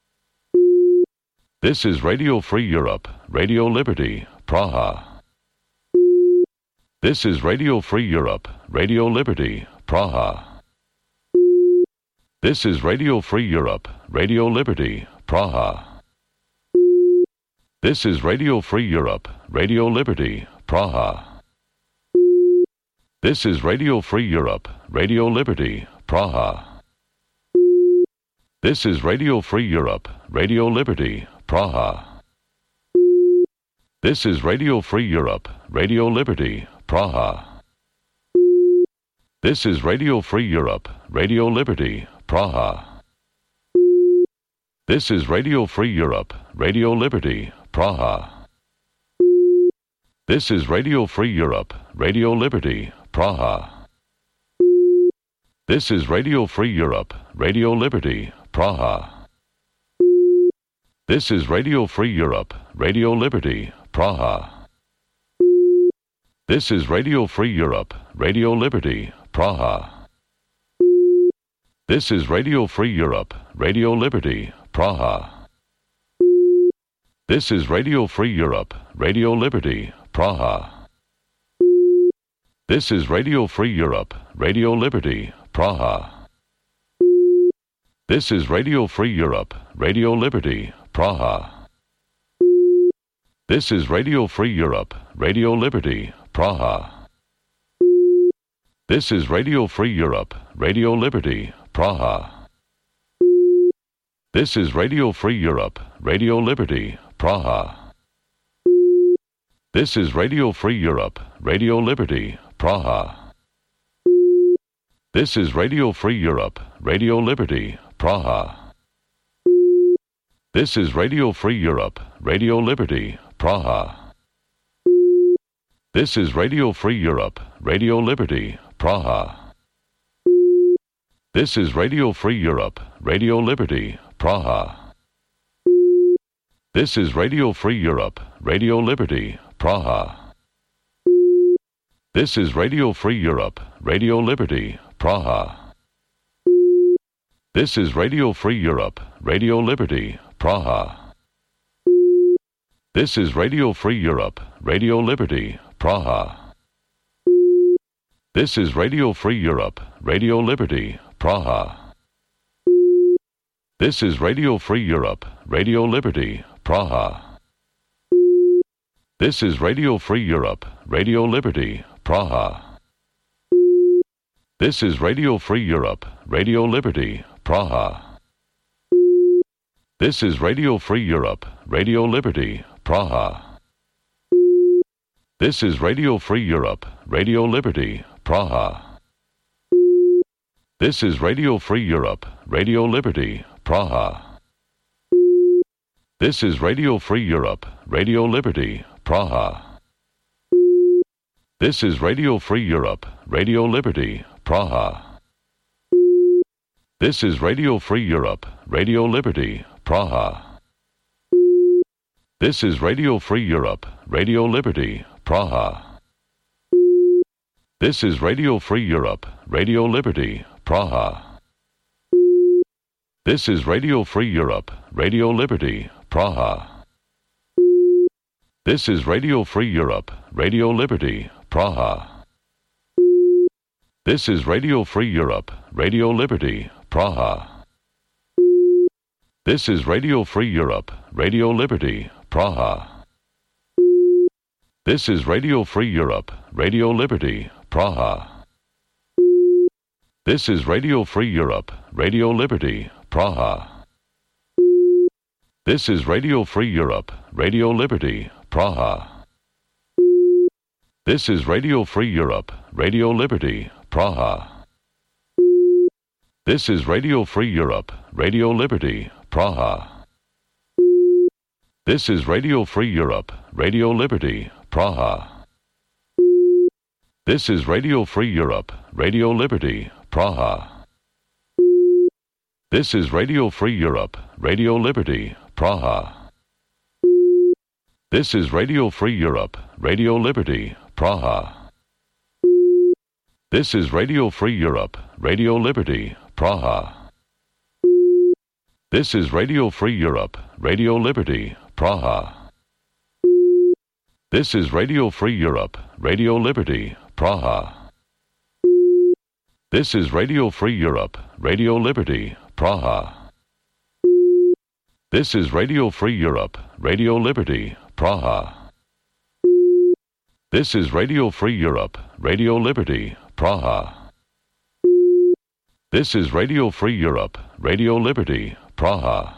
This is Radio Free Europe, Radio Liberty, Praha. This is Radio Free Europe, Radio Liberty, Praha. This is Radio Free Europe, Radio Liberty, Praha. This is Radio Free Europe, Radio Liberty, Praha. This is Radio Free Europe, Radio Liberty, Praha. This is Radio Free Europe, Radio Liberty, Praha. This is Radio Free Europe, Radio Liberty, Praha. This is Radio Free Europe, Radio Liberty, Praha. This is Radio Free Europe, Radio Liberty, Praha. This is Radio Free Europe, Radio Liberty, Praha. This is Radio Free Europe, Radio Liberty, Praha. This is Radio Free Europe, Radio Liberty, Praha. This is Radio Free Europe, Radio Liberty, Praha. This is Radio Free Europe, Radio Liberty, Praha. This is Radio Free Europe, Radio Liberty, Praha. This is Radio Free Europe, Radio Liberty, Praha. This is Radio Free Europe, Radio Liberty, Praha. This is Radio Free Europe, Radio Liberty, Praha. This is Radio Free Europe, Radio Liberty, Praha. This is Radio Free Europe, Radio Liberty, Praha. This is Radio Free Europe, Radio Liberty, Praha. This is Radio Free Europe, Radio Liberty, Praha. This is Radio Free Europe, Radio Liberty, Praha. This is Radio Free Europe, Radio Liberty, Praha. This is Radio Free Europe, Radio Liberty, Praha. This is Radio Free Europe, Radio Liberty, Praha. This is Radio Free Europe, Radio Liberty, Praha. This is Radio Free Europe, Radio Liberty, Praha. This is Radio Free Europe, Radio Liberty, Praha. This is Radio Free Europe, Radio Liberty, Praha. This is Radio Free Europe, Radio Liberty, Praha. This is Radio Free Europe, Radio Liberty, Praha. This is Radio Free Europe, Radio Liberty, Praha. This is Radio Free Europe, Radio Liberty, Praha. This is Radio Free Europe, Radio Liberty, Praha. This is Radio Free Europe, Radio Liberty, Praha. This is Radio Free Europe, Radio Liberty, Praha. This is Radio Free Europe, Radio Liberty, Praha. This is Radio Free Europe, Radio Liberty, Praha. This is Radio Free Europe, Radio Liberty, Praha. This is Radio Free Europe, Radio Liberty, Praha. This is Radio Free Europe, Radio Liberty, Praha. This is Radio Free Europe, Radio Liberty, Praha. This is Radio Free Europe, Radio Liberty, Praha. This is Radio Free Europe, Radio Liberty, Praha. This is Radio Free Europe, Radio Liberty, Praha. This is Radio Free Europe, Radio Liberty, Praha. This is Radio Free Europe, Radio Liberty, Praha. This is Radio Free Europe, Radio Liberty, Praha. This is Radio Free Europe, Radio Liberty, Praha. This is Radio Free Europe, Radio Liberty, Praha. This is Radio Free Europe, Radio Liberty, Praha. This is Radio Free Europe, Radio Liberty, Praha. This is Radio Free Europe, Radio Liberty, Praha. This is Radio Free Europe, Radio Liberty, Praha. This is Radio Free Europe, Radio Liberty, Praha. This is Radio Free Europe, Radio Liberty, Praha. This is Radio Free Europe, Radio Liberty, Praha. This is Radio Free Europe, Radio Liberty, Praha. This is Radio Free Europe, Radio Liberty, Praha. This is Radio Free Europe, Radio Liberty, Praha.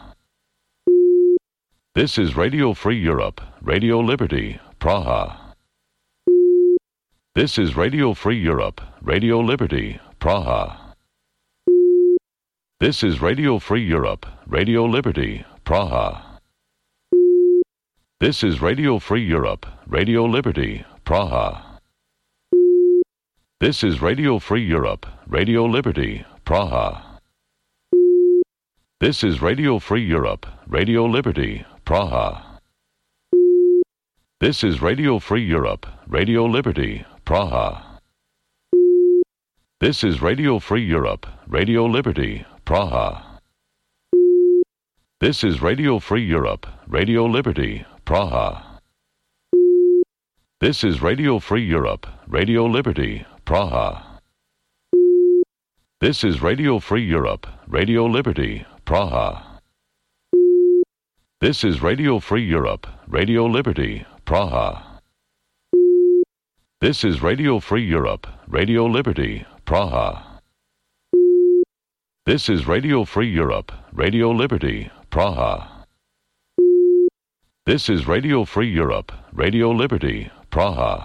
This is Radio Free Europe, Radio Liberty, Praha. This is Radio Free Europe, Radio Liberty, Praha. This is Radio Free Europe, Radio Liberty, Praha. This is Radio Free Europe, Radio Liberty, Praha. This is Radio Free Europe, Radio Liberty, Praha. This is Radio Free Europe, Radio Liberty, Praha. This is Radio Free Europe, Radio Liberty, Praha. This is Radio Free Europe, Radio Liberty, Praha. This is Radio Free Europe, Radio Liberty, Praha. This is Radio Free Europe, Radio Liberty, Praha. This is Radio Free Europe, Radio Liberty, Praha. This is Radio Free Europe, Radio Liberty, Praha. This is Radio Free Europe, Radio Liberty, Praha. This is Radio Free Europe, Radio Liberty, Praha. This is Radio Free Europe, Radio Liberty, Praha.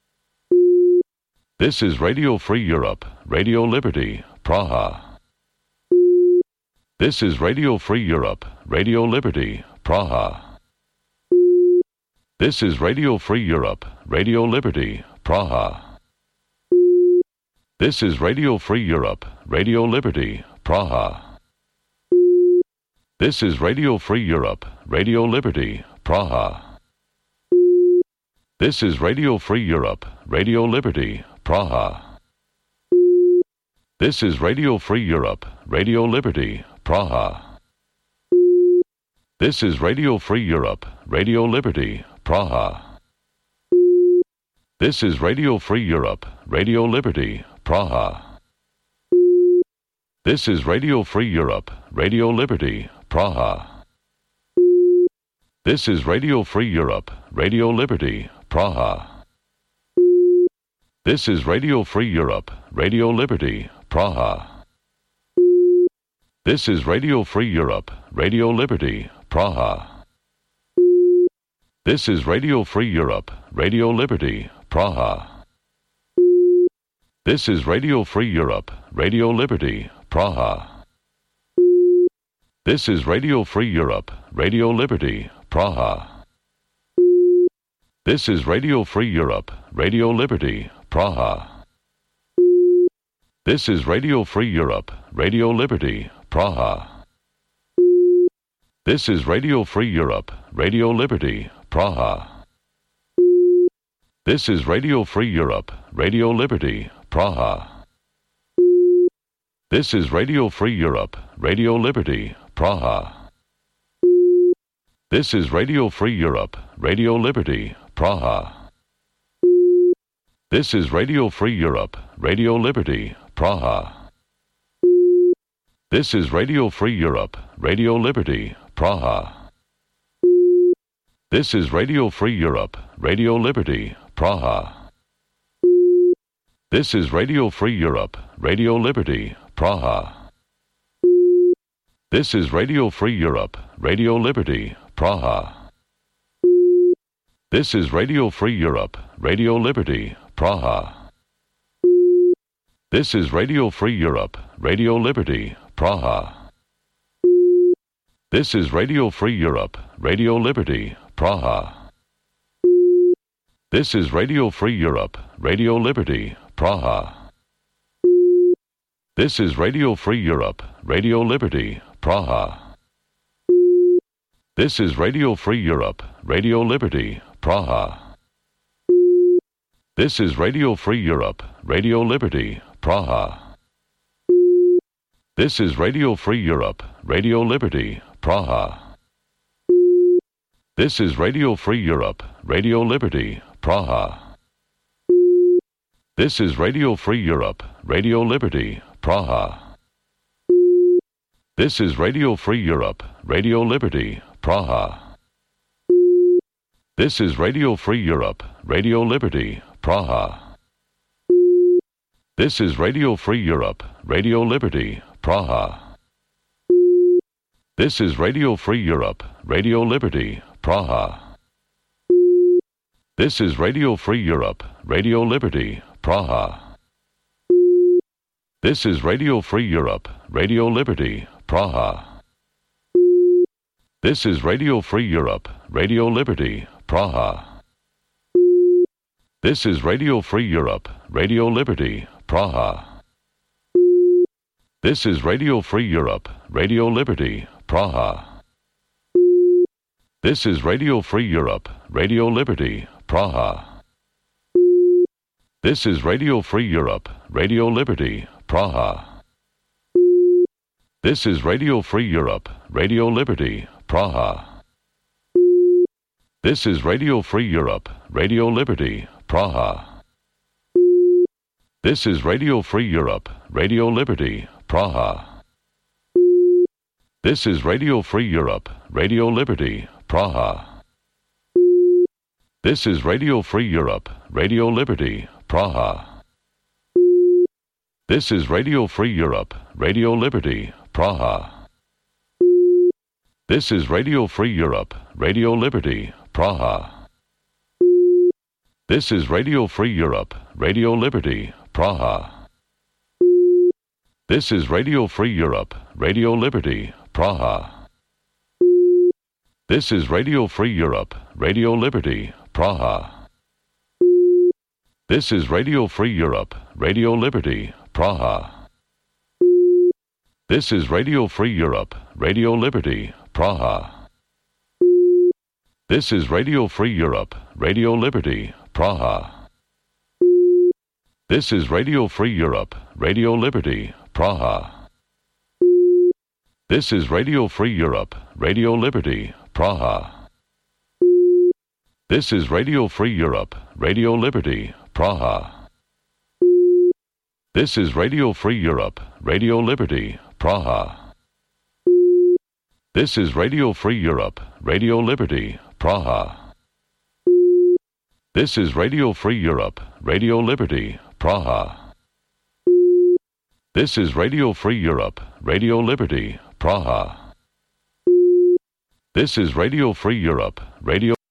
This is Radio Free Europe, Radio Liberty, Praha. This is Radio Free Europe, Radio Liberty, Praha. This is Radio Free Europe, Radio Liberty, Praha. This is Radio Free Europe, Radio Liberty, Praha. This is Radio Free Europe, Radio Liberty, Praha. This is Radio Free Europe, Radio Liberty, Praha. This is Radio Free Europe, Radio Liberty, Praha. This is Radio Free Europe, Radio Liberty, Praha. This is Radio Free Europe, Radio Liberty, Praha. This is Radio Free Europe, Radio Liberty, Praha. This is Radio Free Europe, Radio Liberty, Praha. This is Radio Free Europe, Radio Liberty, Praha. This is Radio Free Europe, Radio Liberty, Praha. This is Radio Free Europe, Radio Liberty, Praha. This is Radio Free Europe, Radio Liberty, Praha. This is Radio Free Europe, Radio Liberty, Praha. This is Radio Free Europe, Radio Liberty, Praha. This is Radio Free Europe, Radio Liberty, Praha. This is Radio Free Europe, Radio Liberty, Praha. This is Radio Free Europe, Radio Liberty, Praha. This is Radio Free Europe, Radio Liberty, Praha. This is Radio Free Europe, Radio Liberty, Praha. This is Radio Free Europe, Radio Liberty, Praha. This is Radio Free Europe, Radio Liberty, Praha. This is Radio Free Europe, Radio Liberty, Praha. This is Radio Free Europe, Radio Liberty, Praha. This is Radio Free Europe, Radio Liberty, Praha. This is Radio Free Europe, Radio Liberty, Praha. This is Radio Free Europe, Radio Liberty, Praha. This is Radio Free Europe, Radio Liberty, Praha. This is Radio Free Europe, Radio Liberty, Praha. This is Radio Free Europe, Radio Liberty, Praha. This is Radio Free Europe, Radio Liberty, Praha. This is Radio Free Europe, Radio Liberty, Praha. This is Radio Free Europe, Radio Liberty, Praha. This is Radio Free Europe, Radio Liberty, Praha. This is Radio Free Europe, Radio Liberty, Praha. This is Radio Free Europe, Radio Liberty, Praha. This is Radio Free Europe, Radio Liberty, Praha. This is Radio Free Europe, Radio Liberty, Praha. This is Radio Free Europe, Radio Liberty, Praha. This is Radio Free Europe, Radio Liberty, Praha. This is Radio Free Europe, Radio Liberty, Praha. This is Radio Free Europe, Radio Liberty, Praha. This is Radio Free Europe, Radio Liberty, Praha. This is Radio Free Europe, Radio Liberty, Praha. This is Radio Free Europe, Radio Liberty, Praha. This is Radio Free Europe, Radio Liberty, Praha. This is Radio Free Europe, Radio Liberty, Praha. This is Radio Free Europe, Radio Liberty, Praha. This is Radio Free Europe, Radio Liberty, Praha. This is Radio Free Europe, Radio Liberty, Praha. This is Radio Free Europe, Radio Liberty, Praha. This is Radio Free Europe, Radio Liberty, Praha. This is Radio Free Europe, Radio Liberty, Praha. This is Radio Free Europe, Radio Liberty, Praha. This is Radio Free Europe, Radio Liberty, Praha. This is Radio Free Europe, Radio Liberty, Praha. This is Radio Free Europe, Radio Liberty, Praha. This is Radio Free Europe, Radio Liberty, Praha. This is Radio Free Europe, Radio Liberty, Praha. This is Radio Free Europe, Radio Liberty, Praha. This is Radio Free Europe, Radio Liberty, Praha. This is Radio Free Europe, Radio Liberty, Praha. This is Radio Free Europe, Radio Liberty, Praha. This is Radio Free Europe, Radio Liberty, Praha. This is Radio Free Europe, Radio Liberty, Praha. This is Radio Free Europe, Radio Liberty, Praha. This is Radio Free Europe, Radio